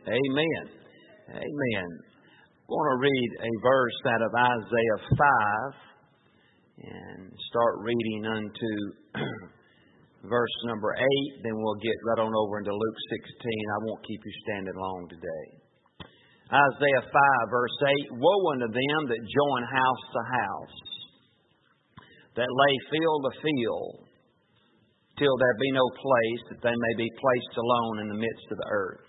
Amen. Amen. I'm going to read a verse out of Isaiah 5 and start reading unto verse number 8. Then we'll get right on over into Luke 16. I won't keep you standing long today. Isaiah 5 verse 8. Woe unto them that join house to house, that lay field to field, till there be no place, that they may be placed alone in the midst of the earth.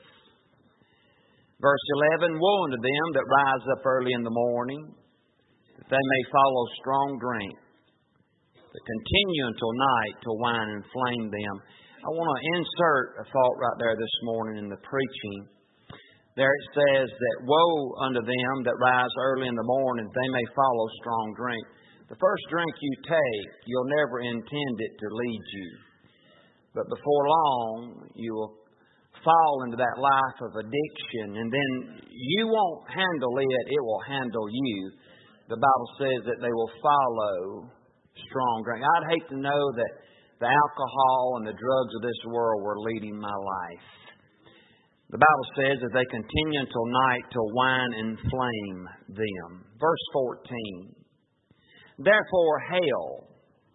Verse 11, woe unto them that rise up early in the morning, that they may follow strong drink, that continue until night, till wine inflame them. I want to insert a thought right there this morning in the preaching. There it says that woe unto them that rise early in the morning, that they may follow strong drink. The first drink you take, you'll never intend it to lead you. But before long, you will fall into that life of addiction, and then you won't handle it, it will handle you. The Bible says that they will follow strong drink. I'd hate to know that the alcohol and the drugs of this world were leading my life. The Bible says that they continue until night, till wine inflame them. Verse 14. Therefore hell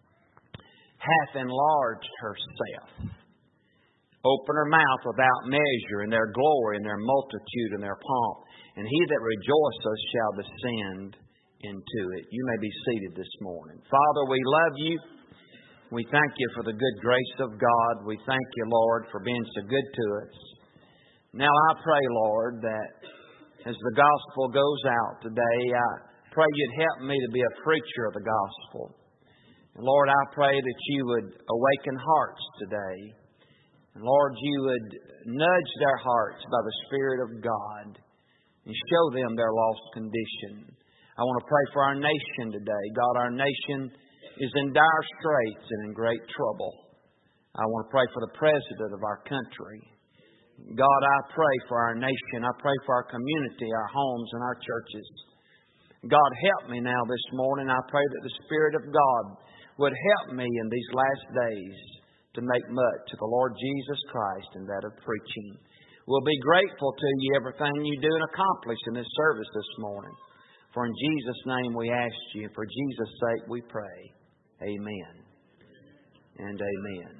hath enlarged herself, open her mouth without measure, in their glory, in their multitude, in their pomp. And he that rejoiceth shall descend into it. You may be seated this morning. Father, we love you. We thank you for the good grace of God. We thank you, Lord, for being so good to us. Now I pray, Lord, that as the gospel goes out today, I pray you'd help me to be a preacher of the gospel. And Lord, I pray that you would awaken hearts today. And Lord, you would nudge their hearts by the Spirit of God and show them their lost condition. I want to pray for our nation today. God, our nation is in dire straits and in great trouble. I want to pray for the president of our country. God, I pray for our nation. I pray for our community, our homes, and our churches. God, help me now this morning. I pray that the Spirit of God would help me in these last days to make much of the Lord Jesus Christ and that of preaching. We'll be grateful to you everything you do and accomplish in this service this morning. For in Jesus' name we ask you, for Jesus' sake we pray. Amen and amen.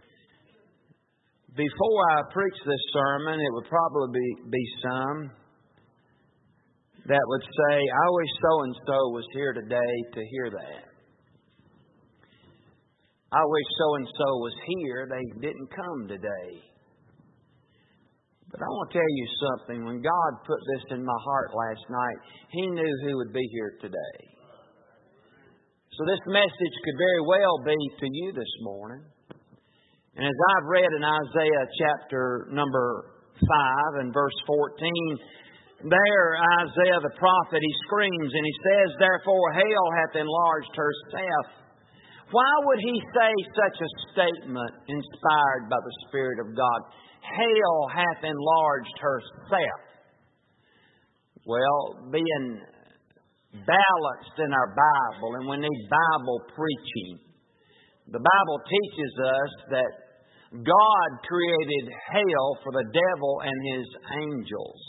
Before I preach this sermon, it would probably be some that would say, I wish so-and-so was here today to hear that. I wish so-and-so was here. They didn't come today. But I want to tell you something. When God put this in my heart last night, He knew who would be here today. So this message could very well be to you this morning. And as I've read in Isaiah chapter number 5 and verse 14, there Isaiah the prophet, he screams and he says, therefore hell hath enlarged herself. Why would he say such a statement inspired by the Spirit of God? Hell hath enlarged herself. Well, being balanced in our Bible, and we need Bible preaching. The Bible teaches us that God created hell for the devil and his angels.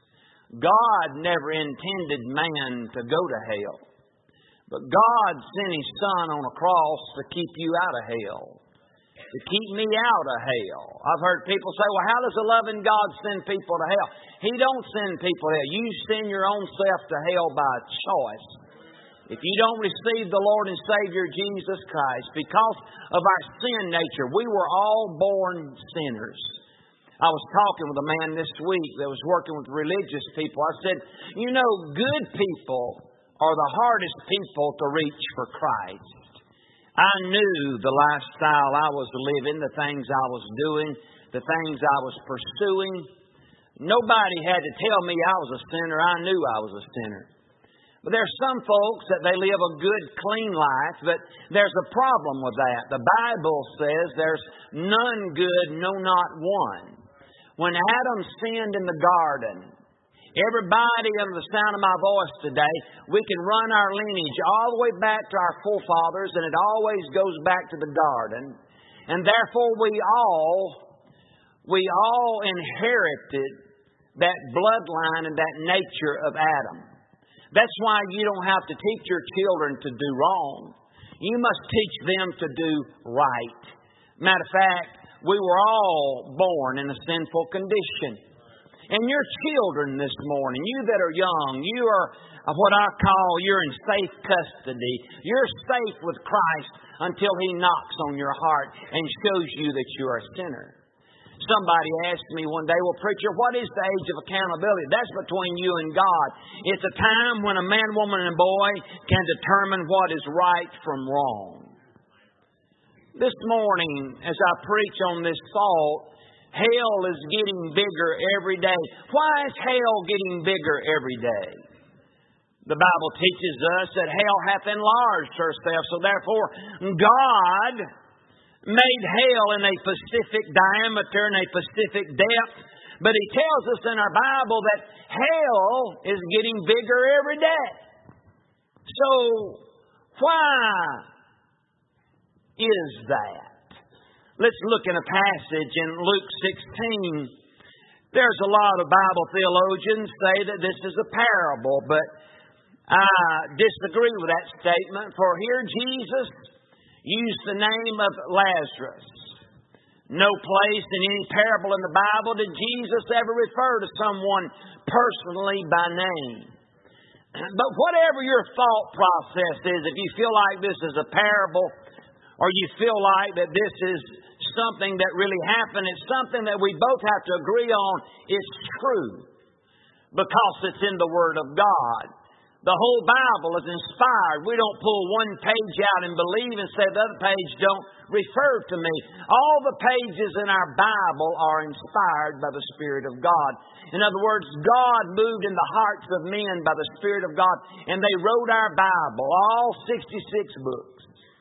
God never intended man to go to hell. But God sent His Son on a cross to keep you out of hell, to keep me out of hell. I've heard people say, well, how does a loving God send people to hell? He don't send people to hell. You send your own self to hell by choice. If you don't receive the Lord and Savior Jesus Christ, because of our sin nature, we were all born sinners. I was talking with a man this week that was working with religious people. I said, you know, good people are the hardest people to reach for Christ. I knew the lifestyle I was living, the things I was doing, the things I was pursuing. Nobody had to tell me I was a sinner. I knew I was a sinner. But there's some folks that they live a good, clean life, but there's a problem with that. The Bible says there's none good, no, not one. When Adam sinned in the garden, everybody under the sound of my voice today, we can run our lineage all the way back to our forefathers, and it always goes back to the garden. And therefore we all inherited that bloodline and that nature of Adam. That's why you don't have to teach your children to do wrong. You must teach them to do right. Matter of fact, we were all born in a sinful condition. And your children this morning, you that are young, you are what I call, you're in safe custody. You're safe with Christ until He knocks on your heart and shows you that you're a sinner. Somebody asked me one day, well, preacher, what is the age of accountability? That's between you and God. It's a time when a man, woman, and boy can determine what is right from wrong. This morning, as I preach on this thought, hell is getting bigger every day. Why is hell getting bigger every day? The Bible teaches us that hell hath enlarged herself, so therefore God made hell in a specific diameter and a specific depth. But He tells us in our Bible that hell is getting bigger every day. So, why is that? Let's look in a passage in Luke 16. There's a lot of Bible theologians say that this is a parable, but I disagree with that statement. For here Jesus used the name of Lazarus. No place in any parable in the Bible did Jesus ever refer to someone personally by name. But whatever your thought process is, if you feel like this is a parable, or you feel like that this is something that really happened, it's something that we both have to agree on is true, because it's in the Word of God. The whole Bible is inspired. We don't pull one page out and believe and say the other page don't refer to me. All the pages in our Bible are inspired by the Spirit of God. In other words, God moved in the hearts of men by the Spirit of God, and they wrote our Bible, all 66 books.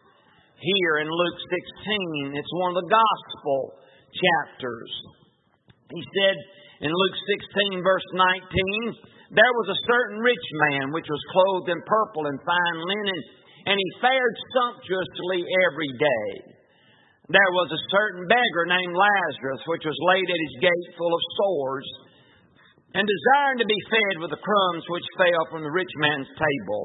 Here in Luke 16, it's one of the gospel chapters. He said in Luke 16, verse 19, there was a certain rich man which was clothed in purple and fine linen, and he fared sumptuously every day. There was a certain beggar named Lazarus, which was laid at his gate full of sores, and desiring to be fed with the crumbs which fell from the rich man's table.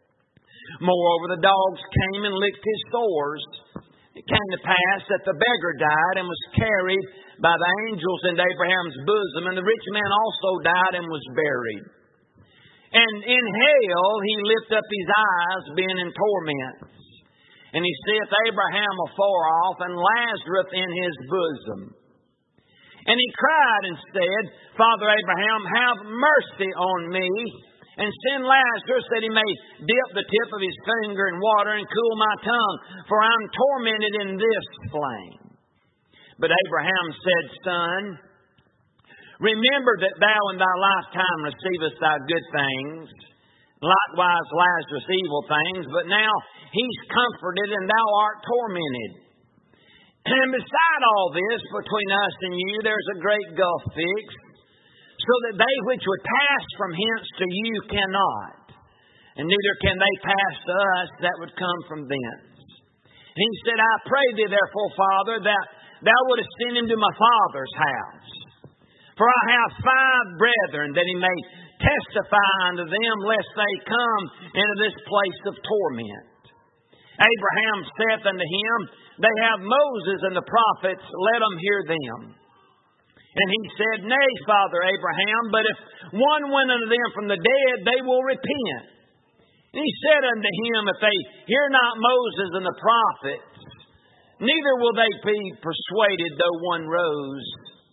Moreover, the dogs came and licked his sores. It came to pass that the beggar died and was carried by the angels into Abraham's bosom, and the rich man also died and was buried. And in hell he lift up his eyes, being in torments. And he seeth Abraham afar off, and Lazarus in his bosom. And he cried and said, Father Abraham, have mercy on me, and send Lazarus that he may dip the tip of his finger in water and cool my tongue, for I am tormented in this flame. But Abraham said, Son, remember that thou in thy lifetime receivest thy good things, likewise Lazarus evil things, but now he's comforted and thou art tormented. And beside all this, between us and you, there's a great gulf fixed, so that they which would pass from hence to you cannot, and neither can they pass to us that would come from thence. And he said, I pray thee therefore, Father, that thou wouldest send him to my father's house. For I have 5 brethren, that he may testify unto them, lest they come into this place of torment. Abraham saith unto him, They have Moses and the prophets, let them hear them. And he said, Nay, Father Abraham, but if one went unto them from the dead, they will repent. And he said unto him, If they hear not Moses and the prophets, neither will they be persuaded, though one rose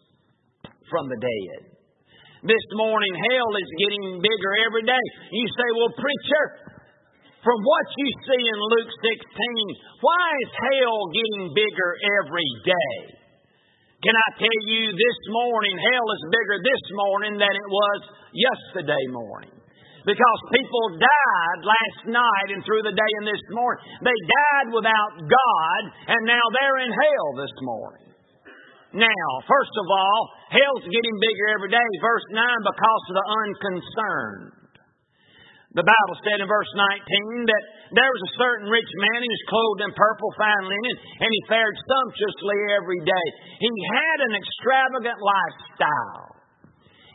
from the dead. This morning, hell is getting bigger every day. You say, well, preacher, from what you see in Luke 16, why is hell getting bigger every day? Can I tell you this morning, hell is bigger this morning than it was yesterday morning. Because people died last night and through the day and this morning. They died without God, and now they're in hell this morning. Now, first of all, hell's getting bigger every day. Verse 9, because of the unconcerned. The Bible said in verse 19 that there was a certain rich man who was clothed in purple fine linen, and he fared sumptuously every day. He had an extravagant lifestyle.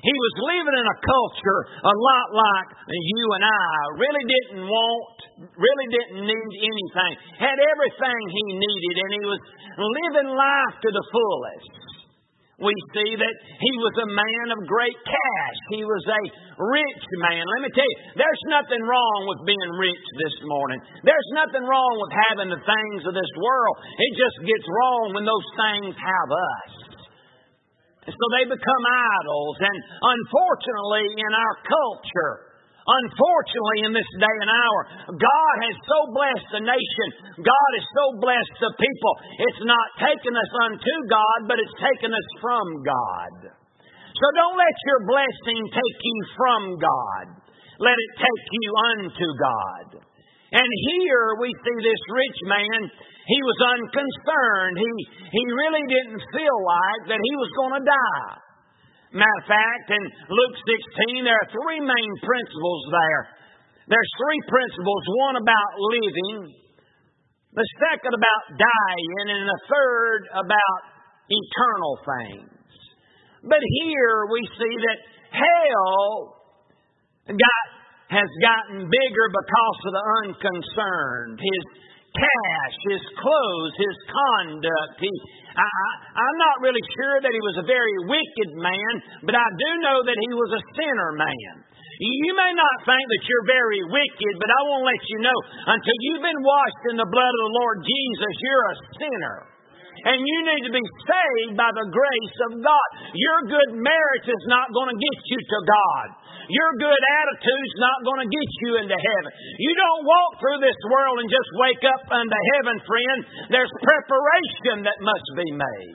He was living in a culture a lot like you and I. Really didn't need anything. Had everything he needed, and he was living life to the fullest. We see that he was a man of great cash. He was a rich man. Let me tell you, there's nothing wrong with being rich this morning. There's nothing wrong with having the things of this world. It just gets wrong when those things have us. And so they become idols. And unfortunately, in our culture, unfortunately in this day and hour, God has so blessed the nation. God has so blessed the people. It's not taken us unto God, but it's taken us from God. So don't let your blessing take you from God. Let it take you unto God. And here we see this rich man. He was unconcerned. He really didn't feel like that he was going to die. Matter of fact, in Luke 16, there are three main principles there. There's three principles. One about living, the second about dying, and the third about eternal things. But here we see that hell has gotten bigger because of the unconcerned. His cash, his clothes, his conduct. I'm not really sure that he was a very wicked man, but I do know that he was a sinner man. You may not think that you're very wicked, but I want to let you know, until you've been washed in the blood of the Lord Jesus, you're a sinner. And you need to be saved by the grace of God. Your good merit is not going to get you to God. Your good attitude's not going to get you into heaven. You don't walk through this world and just wake up unto heaven, friend. There's preparation that must be made.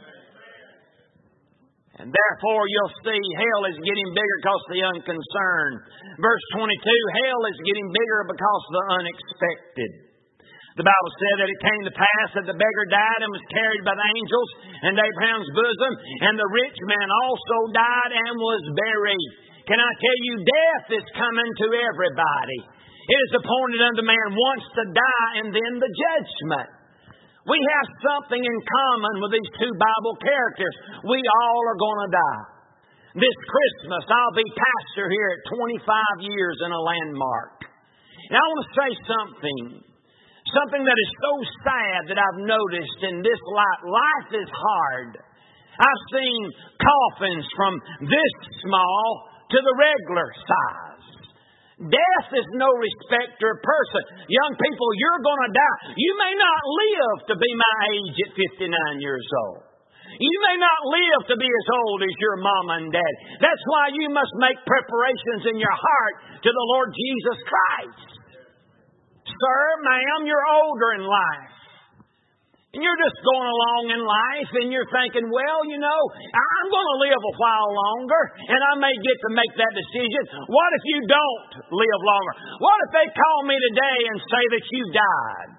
And therefore you'll see hell is getting bigger because of the unconcerned. Verse 22, hell is getting bigger because of the unexpected. The Bible said that it came to pass that the beggar died and was carried by the angels in Abraham's bosom, and the rich man also died and was buried. Can I tell you, death is coming to everybody. It is appointed unto man once to die and then the judgment. We have something in common with these two Bible characters. We all are going to die. This Christmas, I'll be pastor here at 25 years in a landmark. And I want to say something that is so sad that I've noticed in this life. Life is hard. I've seen coffins from this small to the regular size. Death is no respecter of person. Young people, you're going to die. You may not live to be my age at 59 years old. You may not live to be as old as your mama and daddy. That's why you must make preparations in your heart to the Lord Jesus Christ. Sir, ma'am, you're older in life. And you're just going along in life and you're thinking, well, you know, I'm going to live a while longer and I may get to make that decision. What if you don't live longer? What if they call me today and say that you died?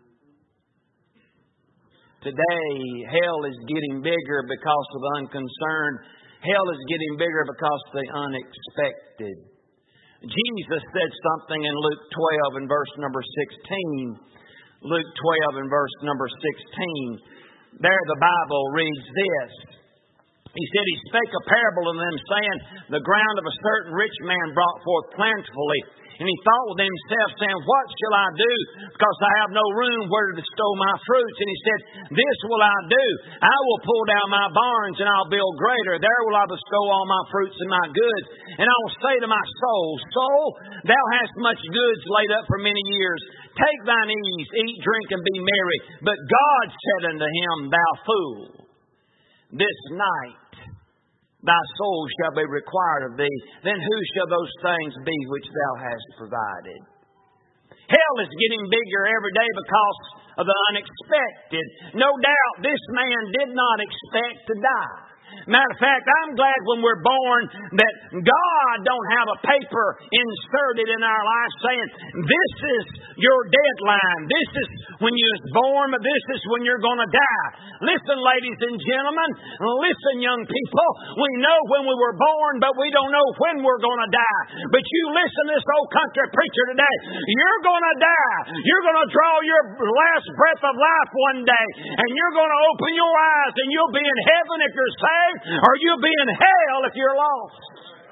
Today, hell is getting bigger because of the unconcerned. Hell is getting bigger because of the unexpected. Jesus said something in Luke 12 and verse number 16. Luke 12 and verse number 16. There the Bible reads this. He said, he spake a parable unto them, saying, the ground of a certain rich man brought forth plentifully. And he thought within himself, saying, what shall I do? Because I have no room where to bestow my fruits. And he said, this will I do. I will pull down my barns, and I'll build greater. There will I bestow all my fruits and my goods. And I will say to my soul, soul, thou hast much goods laid up for many years. Take thine ease, eat, drink, and be merry. But God said unto him, thou fool, this night thy soul shall be required of thee. Then who shall those things be which thou hast provided? Hell is getting bigger every day because of the unexpected. No doubt this man did not expect to die. Matter of fact, I'm glad when we're born that God don't have a paper inserted in our life saying, this is your deadline. This is when you was born, but this is when you're going to die. Listen, ladies and gentlemen. Listen, young people. We know when we were born, but we don't know when we're going to die. But you listen to this old country preacher today. You're going to die. You're going to draw your last breath of life one day, and you're going to open your eyes, and you'll be in heaven if you're saved, or you'll be in hell if you're lost.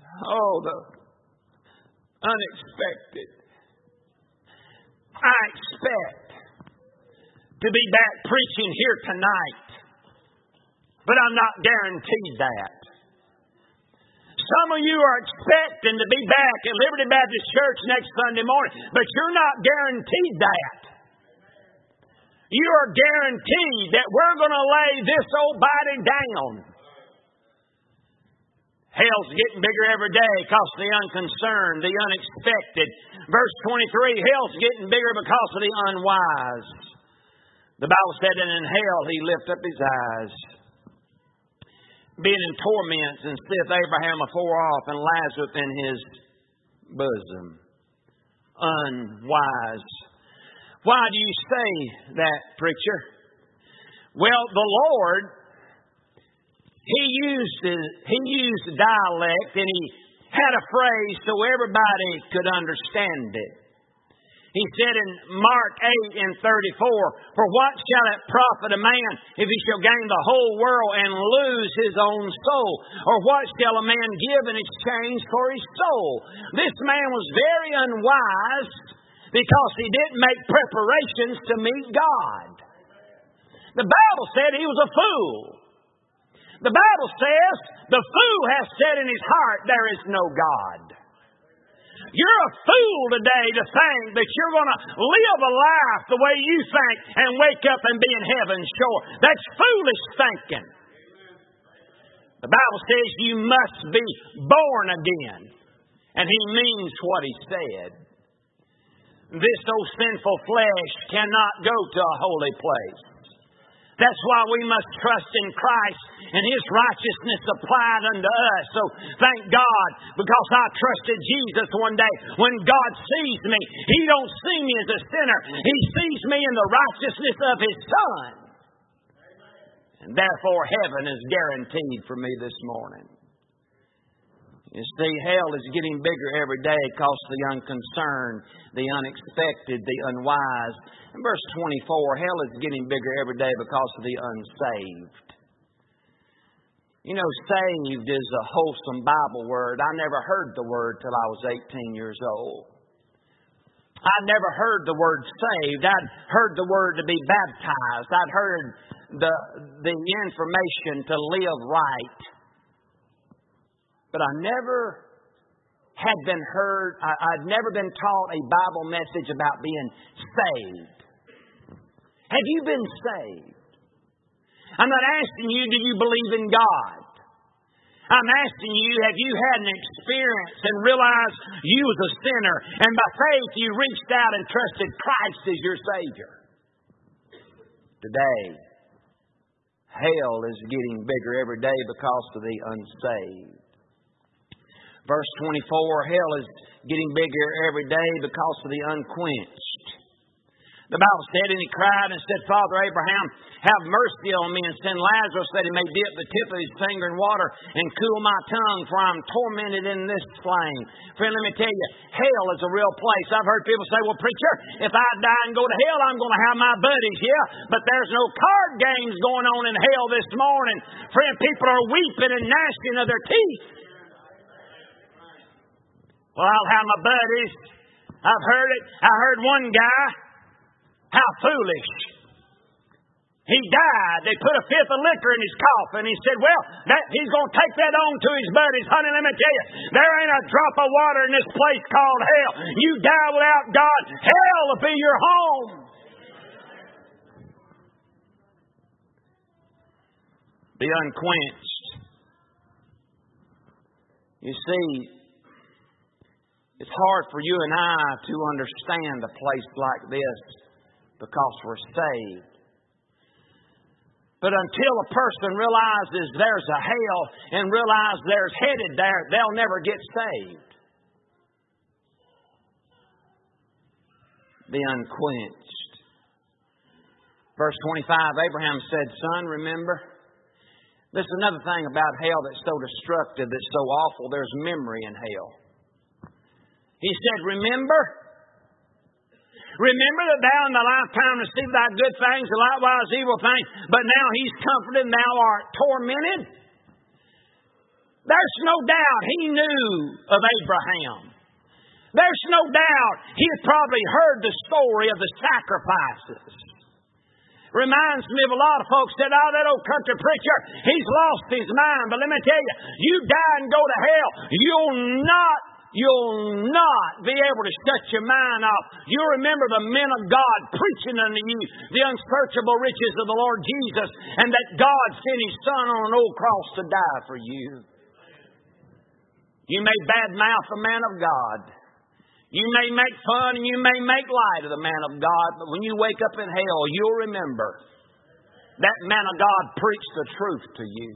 Oh, the unexpected. I expect to be back preaching here tonight, but I'm not guaranteed that. Some of you are expecting to be back at Liberty Baptist Church next Sunday morning, but you're not guaranteed that. You are guaranteed that we're going to lay this old body down. Hell's getting bigger every day because of the unconcerned, the unexpected. Verse 23, hell's getting bigger because of the unwise. The Bible said that in hell he lifted up his eyes. Being in torments, and seeth Abraham afar off, and Lazarus in his bosom. Unwise. Why do you say that, preacher? Well, the Lord, He used dialect, and He had a phrase so everybody could understand it. He said in Mark 8 and 34, for what shall it profit a man if he shall gain the whole world and lose his own soul? Or what shall a man give in exchange for his soul? This man was very unwise because he didn't make preparations to meet God. The Bible said he was a fool. The Bible says the fool has said in his heart, there is no God. You're a fool today to think that you're going to live a life the way you think and wake up and be in heaven's shore. That's foolish thinking. The Bible says you must be born again. And He means what He said. This old sinful flesh cannot go to a holy place. That's why we must trust in Christ and His righteousness applied unto us. So thank God, because I trusted Jesus one day. When God sees me, He don't see me as a sinner. He sees me in the righteousness of His Son. And therefore heaven is guaranteed for me this morning. You see, hell is getting bigger every day because of the unconcerned, the unexpected, the unwise. In verse 24, hell is getting bigger every day because of the unsaved. You know, saved is a wholesome Bible word. I never heard the word till I was 18 years old. I never heard the word saved. I'd heard the word to be baptized. I'd heard the information to live right. But I never had been heard, I'd never been taught a Bible message about being saved. Have you been saved? I'm not asking you, do you believe in God? I'm asking you, have you had an experience and realized you was a sinner, and by faith you reached out and trusted Christ as your Savior? Today, hell is getting bigger every day because of the unsaved. Verse 24, hell is getting bigger every day because of the unquenched. The Bible said, and he cried and said, Father Abraham, have mercy on me, and send Lazarus that he may dip the tip of his finger in water and cool my tongue, for I'm tormented in this flame. Friend, let me tell you, hell is a real place. I've heard people say, well, preacher, if I die and go to hell, I'm going to have my buddies. Yeah, but there's no card games going on in hell this morning. Friend, people are weeping and gnashing of their teeth. Well, I'll have my buddies. I've heard it. I heard one guy. How foolish. He died. They put a fifth of liquor in his coffin. He said, well, he's going to take that on to his buddies. Honey, let me tell you, there ain't a drop of water in this place called hell. You die without God, hell will be your home. The unquenched. You see, it's hard for you and I to understand a place like this because we're saved. But until a person realizes there's a hell and realizes there's headed there, they'll never get saved. The unquenched. Verse 25, Abraham said, Son, remember. This is another thing about hell that's so destructive, that's so awful. There's memory in hell. He said, remember. Remember that thou in the lifetime received thy good things, and likewise evil things, but now he's comforted and thou art tormented. There's no doubt he knew of Abraham. There's no doubt he had probably heard the story of the sacrifices. Reminds me of a lot of folks said, oh, that old country preacher, he's lost his mind. But let me tell you, you die and go to hell, you'll not be able to shut your mind off. You'll remember the men of God preaching unto you the unsearchable riches of the Lord Jesus, and that God sent His Son on an old cross to die for you. You may badmouth the man of God. You may make fun and you may make light of the man of God, but when you wake up in hell, you'll remember that man of God preached the truth to you.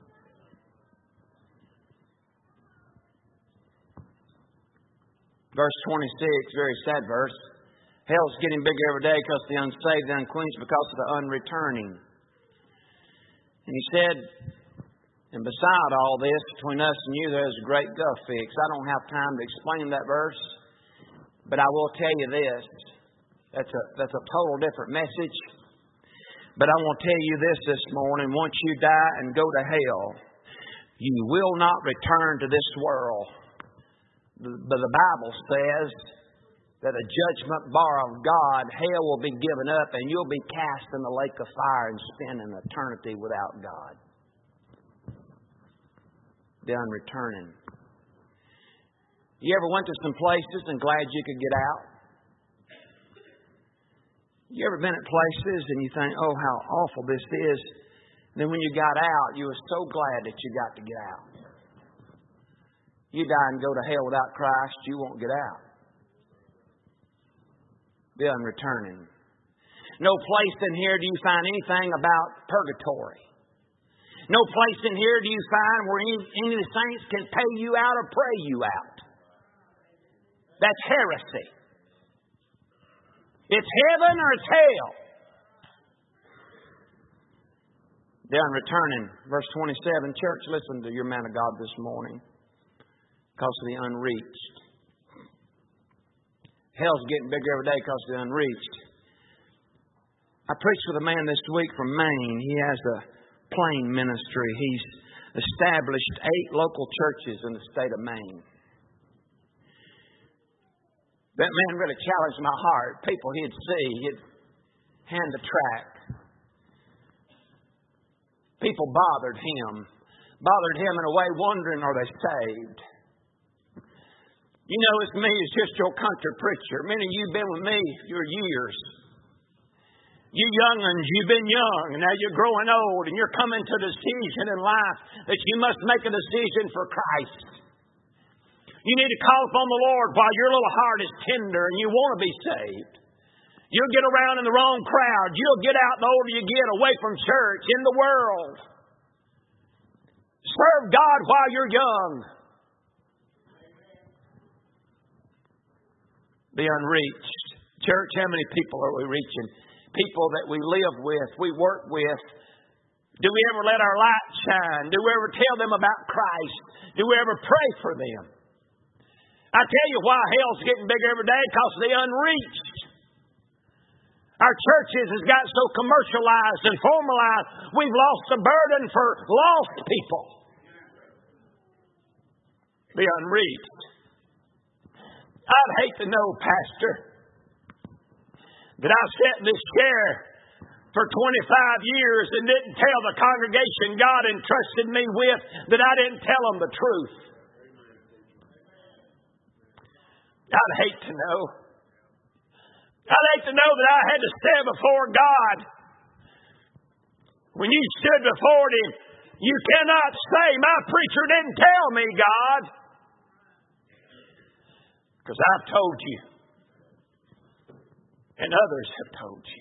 Verse 26, very sad verse. Hell's getting bigger every day because the unsaved, the unquenched, because of the unreturning. And he said, and beside all this, between us and you, there's a great gulf fix. I don't have time to explain that verse, but I will tell you this. That's a total different message. But I want to tell you this morning. Once you die and go to hell, you will not return to this world. But the Bible says that a judgment bar of God, hell will be given up and you'll be cast in the lake of fire and spend an eternity without God. The unreturning. You ever went to some places and glad you could get out? You ever been at places and you think, oh, how awful this is. And then when you got out, you were so glad that you got to get out. You die and go to hell without Christ, you won't get out. The unreturning. No place in here do you find anything about purgatory. No place in here do you find where any of the saints can pay you out or pray you out. That's heresy. It's heaven or it's hell. The unreturning. Verse 27. Church, listen to your man of God this morning. Because of the unreached. Hell's getting bigger every day because of the unreached. I preached with a man this week from Maine. He has a plane ministry. He's established 8 local churches in the state of Maine. That man really challenged my heart. People he'd see, he'd hand the tract. People bothered him in a way, wondering, are they saved? You know, it's me, it's just your country preacher. Many of you have been with me your years. You young'uns, you've been young, and now you're growing old, and you're coming to a decision in life that you must make a decision for Christ. You need to call upon the Lord while your little heart is tender and you want to be saved. You'll get around in the wrong crowd. You'll get out the older you get, away from church, in the world. Serve God while you're young. The unreached. Church, how many people are we reaching? People that we live with, we work with. Do we ever let our light shine? Do we ever tell them about Christ? Do we ever pray for them? I tell you why hell's getting bigger every day, because of the unreached. Our churches has got so commercialized and formalized, we've lost the burden for lost people. The unreached. I'd hate to know, Pastor, that I sat in this chair for 25 years and didn't tell the congregation God entrusted me with that I didn't tell them the truth. I'd hate to know. I'd hate to know that I had to stand before God. When you stood before Him, you cannot say, my preacher didn't tell me, God. Because I've told you. And others have told you.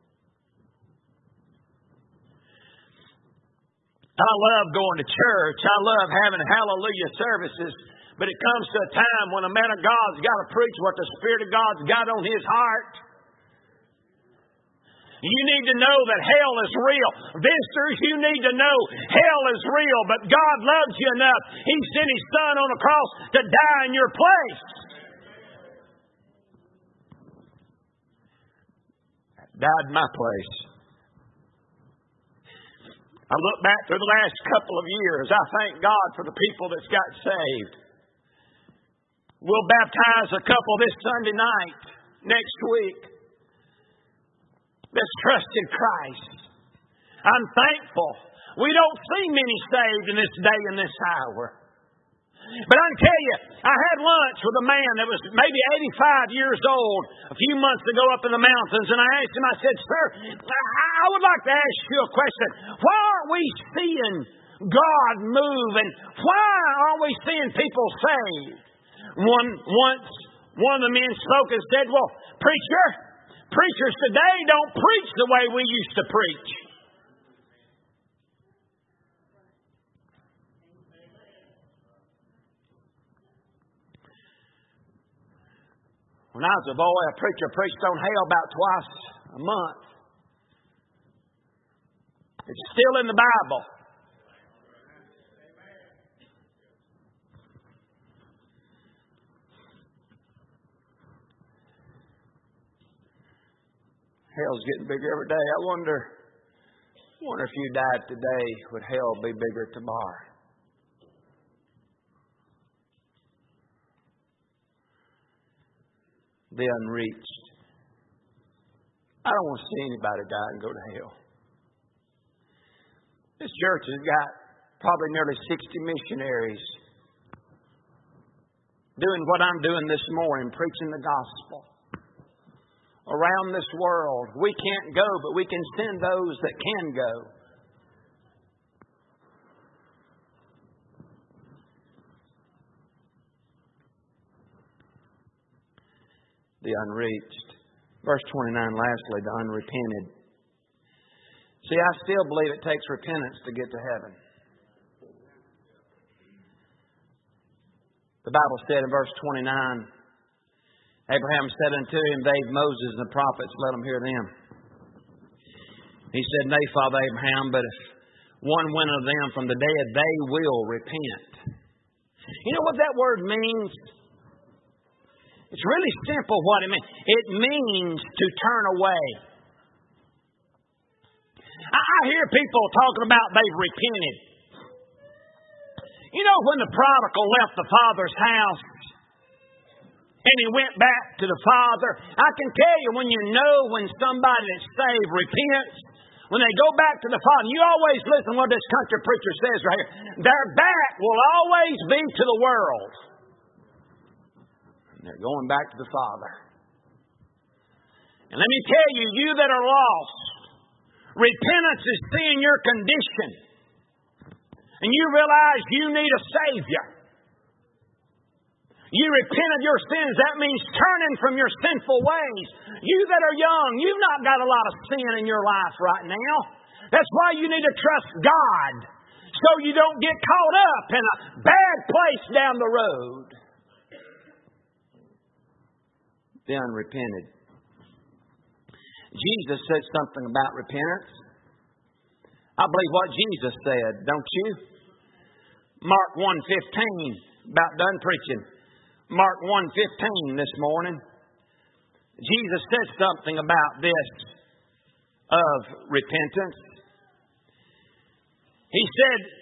I love going to church. I love having hallelujah services. But it comes to a time when a man of God's got to preach what the Spirit of God's got on his heart. You need to know that hell is real. Visitors, you need to know hell is real. But God loves you enough. He sent His Son on the cross to die in your place. Died in my place. I look back through the last couple of years. I thank God for the people that's got saved. We'll baptize a couple this Sunday night, next week, that's trusted Christ. I'm thankful. We don't see many saved in this day and this hour. But I can tell you, I had lunch with a man that was maybe 85 years old a few months ago up in the mountains, and I asked him, I said, "Sir, I would like to ask you a question. Why aren't we seeing God move, and why aren't we seeing people saved?" Once one of the men spoke and said, "Well, preachers today don't preach the way we used to preach." When I was a boy, a preacher preached on hell about twice a month. It's still in the Bible. Hell's getting bigger every day. I wonder if you died today, would hell be bigger tomorrow? The unreached. I don't want to see anybody die and go to hell. This church has got probably nearly 60 missionaries doing what I'm doing this morning, preaching the gospel around this world. We can't go, but we can send those that can go. The unreached. Verse 29, lastly, the unrepented. See, I still believe it takes repentance to get to heaven. The Bible said in verse 29, Abraham said unto him, "They, Moses and the prophets, let them hear them." He said, "Nay, Father Abraham, but if one went of them from the dead, they will repent." You know what that word means? It's really simple what it means. It means to turn away. I hear people talking about they've repented. You know, when the prodigal left the father's house and he went back to the father, I can tell you when somebody that's saved repents, when they go back to the father, you always listen to what this country preacher says right here. Their back will always be to the world. They're going back to the Father. And let me tell you, you that are lost, repentance is seeing your condition. And you realize you need a Savior. You repent of your sins. That means turning from your sinful ways. You that are young, you've not got a lot of sin in your life right now. That's why you need to trust God, so you don't get caught up in a bad place down the road. The unrepented. Jesus said something about repentance. I believe what Jesus said, don't you? Mark 1:15, about done preaching. Mark 1:15 this morning. Jesus said something about this of repentance. He said,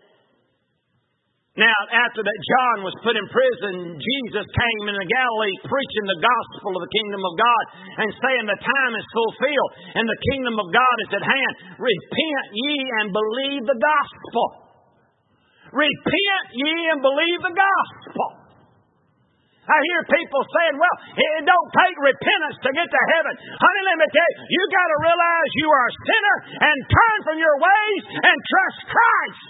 now, after that John was put in prison, Jesus came into Galilee preaching the gospel of the kingdom of God and saying the time is fulfilled and the kingdom of God is at hand. Repent ye and believe the gospel. Repent ye and believe the gospel. I hear people saying, well, it don't take repentance to get to heaven. Honey, let me tell you, you got to realize you are a sinner and turn from your ways and trust Christ.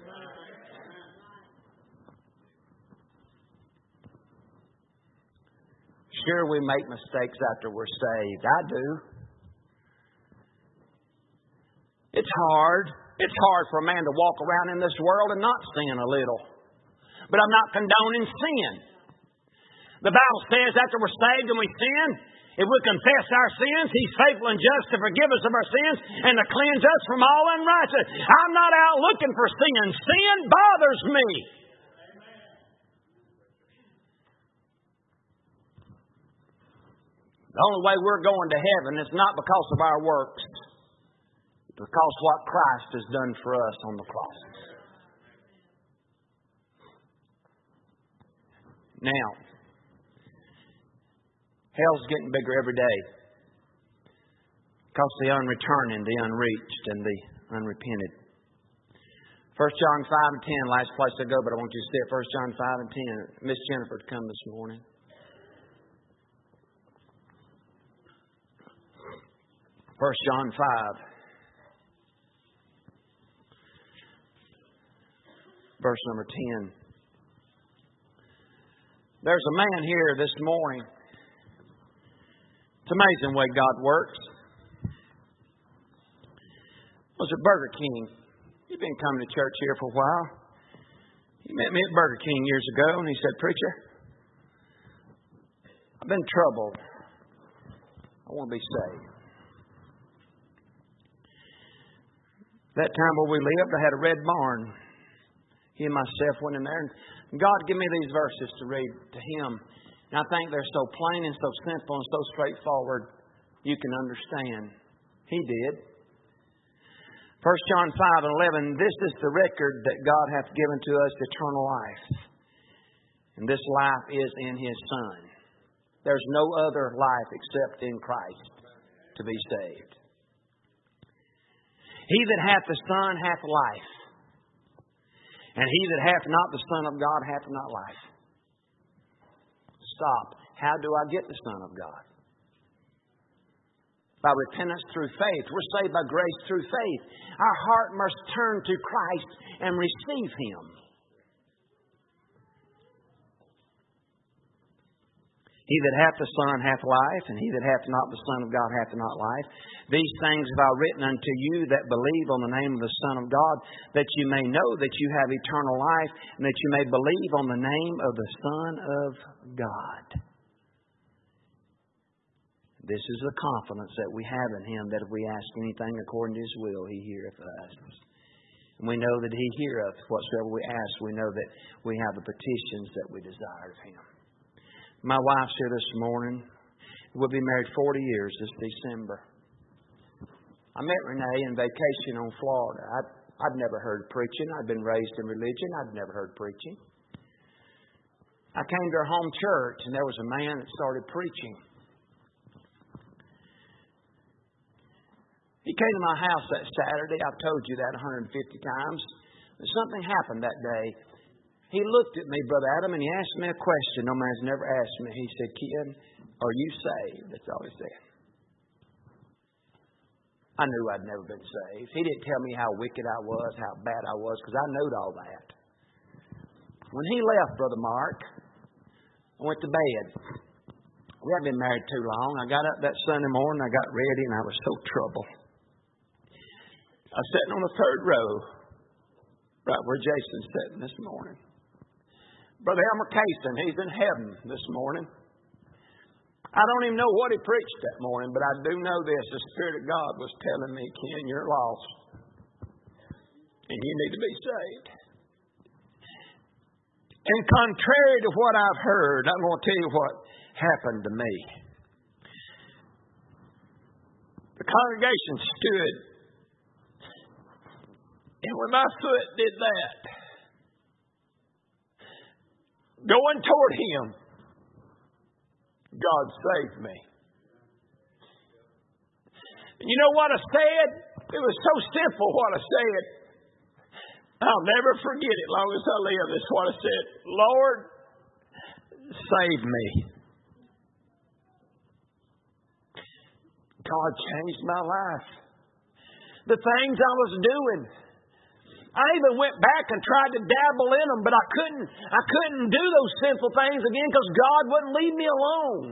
Sure, we make mistakes after we're saved. I do. It's hard. It's hard for a man to walk around in this world and not sin a little. But I'm not condoning sin. The Bible says after we're saved and we sin, if we confess our sins, He's faithful and just to forgive us of our sins and to cleanse us from all unrighteousness. I'm not out looking for sin. Sin bothers me. The only way we're going to heaven is not because of our works. Because what Christ has done for us on the cross. Now, hell's getting bigger every day. Because the unreturning, the unreached, and the unrepented. 1 John 5 and 10, last place I go, but I want you to see it. 1 John 5 and 10. Miss Jennifer to come this morning. 1 John 5. Verse number 10. There's a man here this morning. It's amazing the way God works. I was at Burger King. You've been coming to church here for a while. He met me at Burger King years ago, and he said, "Preacher, I've been troubled. I want to be saved." That time where we lived, I had a red barn. He and myself went in there, and God gave me these verses to read to him. And I think they're so plain and so simple and so straightforward, you can understand. He did. 1 John 5 and 11, this is the record that God hath given to us, eternal life. And this life is in His Son. There's no other life except in Christ to be saved. He that hath the Son hath life. And he that hath not the Son of God hath not life. Stop. How do I get the Son of God? By repentance through faith. We're saved by grace through faith. Our heart must turn to Christ and receive Him. He that hath the Son hath life, and he that hath not the Son of God hath not life. These things have I written unto you that believe on the name of the Son of God, that you may know that you have eternal life, and that you may believe on the name of the Son of God. This is the confidence that we have in Him, that if we ask anything according to His will, He heareth us. And we know that He heareth whatsoever we ask. We know that we have the petitions that we desire of Him. My wife's here this morning. We'll be married 40 years this December. I met Renee in vacation on Florida. I'd never heard preaching. I'd been raised in religion. I'd never heard preaching. I came to her home church, and there was a man that started preaching. He came to my house that Saturday. I've told you that 150 times. But something happened that day. He looked at me, Brother Adam, and he asked me a question no man's never asked me. He said, "Ken, are you saved?" That's all he said. I knew I'd never been saved. He didn't tell me how wicked I was, how bad I was, because I knowed all that. When he left, Brother Mark, I went to bed. We hadn't been married too long. I got up that Sunday morning, I got ready, and I was so troubled. I was sitting on the third row, right where Jason's sitting this morning. Brother Elmer Cason, he's in heaven this morning. I don't even know what he preached that morning, but I do know this. The Spirit of God was telling me, "Ken, you're lost. And you need to be saved." And contrary to what I've heard, I'm going to tell you what happened to me. The congregation stood. And when my foot did that, going toward Him, God saved me. And you know what I said? It was so simple what I said. I'll never forget it long as I live. That's what I said. "Lord, save me." God changed my life. The things I was doing, I even went back and tried to dabble in them, but I couldn't do those sinful things again because God wouldn't leave me alone.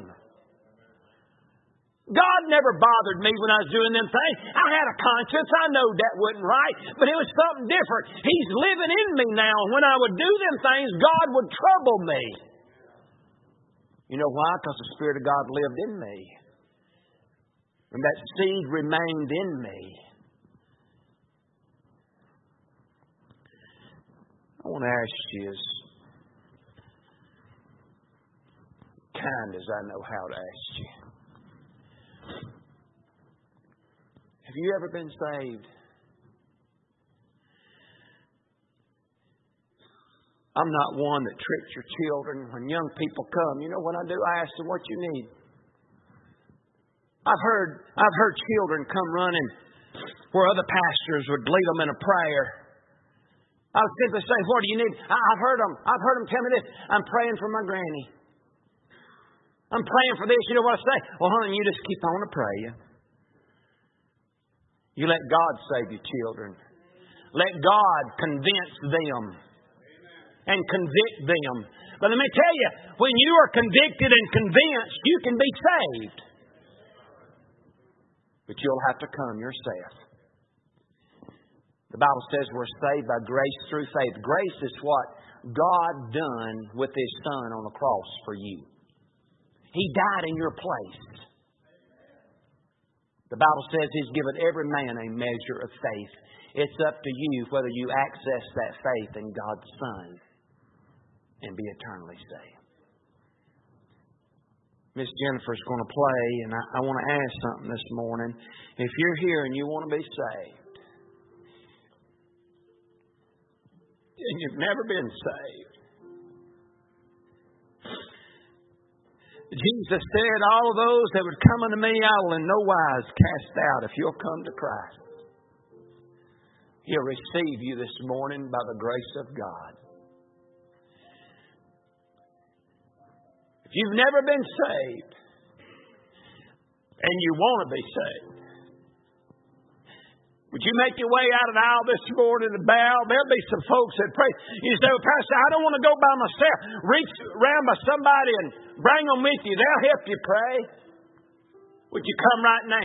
God never bothered me when I was doing them things. I had a conscience. I know that wasn't right, but it was something different. He's living in me now. And when I would do them things, God would trouble me. You know why? Because the Spirit of God lived in me. And that seed remained in me. I want to ask you as kind as I know how to ask you. Have you ever been saved? I'm not one that tricks your children. When young people come, you know what I do? I ask them what you need. I've heard children come running where other pastors would lead them in a prayer. I would simply say, what do you need? I've heard them tell me this. I'm praying for my granny. I'm praying for this. You know what I say? Well, honey, you just keep on praying. You let God save your children. Let God convince them and convict them. But let me tell you, when you are convicted and convinced, you can be saved. But you'll have to come yourself. The Bible says we're saved by grace through faith. Grace is what God done with His Son on the cross for you. He died in your place. The Bible says He's given every man a measure of faith. It's up to you whether you access that faith in God's Son and be eternally saved. Miss Jennifer's going to play, and I want to ask something this morning. If you're here and you want to be saved, and you've never been saved, Jesus said, all of those that would come unto me, I will in no wise cast out. If you'll come to Christ, He'll receive you this morning by the grace of God. If you've never been saved and you want to be saved, would you make your way out of the aisle this morning and bow? There'll be some folks that pray. You say, well, Pastor, I don't want to go by myself. Reach around by somebody and bring them with you. They'll help you pray. Would you come right now?